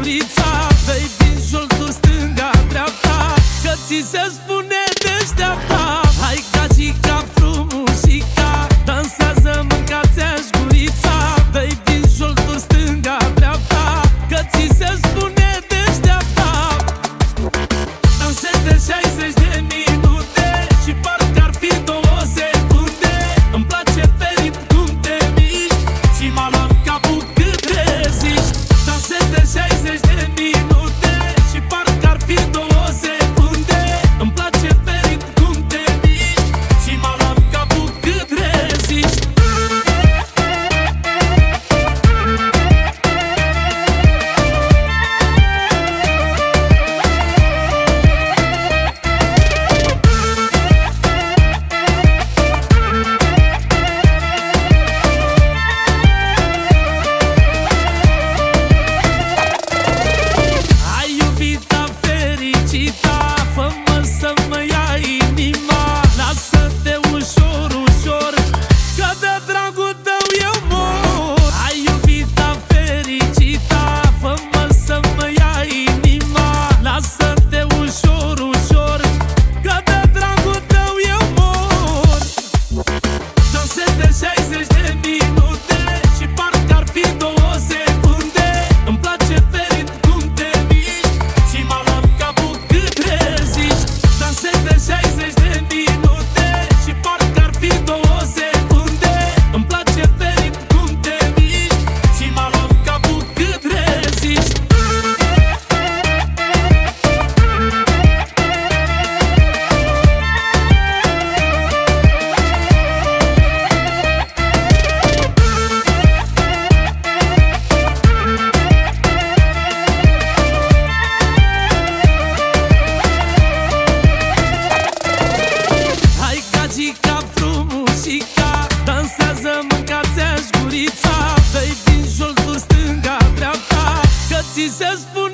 gurița, dă-i din joltul stânga-dreapta, că ți se spune deșteapta. Hai gagica frumușica, dansează, mâncați-aș gurița, dă-i din joltul stânga-dreapta, că ți se spune deșteapta. Dansez de 60 de minute și parcă ar fi 2 secunde. Îmi place pe ritm cum te miști și m-a luat capul cât reziști. Dansez de 60 de minute și parcă ar fi 2 secunde. Îmi place pe ritm cum te miști și m-a luat capul cât reziști. Fă-mă să mă ia inima, lasă-te ușor, ușor, că de dragul tău eu mor. Ai iubita fericita, fă-mă să mă ia inima, lasă-te ușor, ușor, că de dragul tău eu mor. Dansez de 60 de minute și parcă ar fi 2 secunde. Îmi place pe ritm cum te miști și m-a luat capul cât reziști. Dansez de 60 de minute și parcă ar fi 2 secunde. Îmi place pe ritm cum te miști și m-a luat capul cât reziști. Gagica frumușica, dansează, mâncați-aș gurița, dă-i din joltul stânga-dreapta, că ți se spune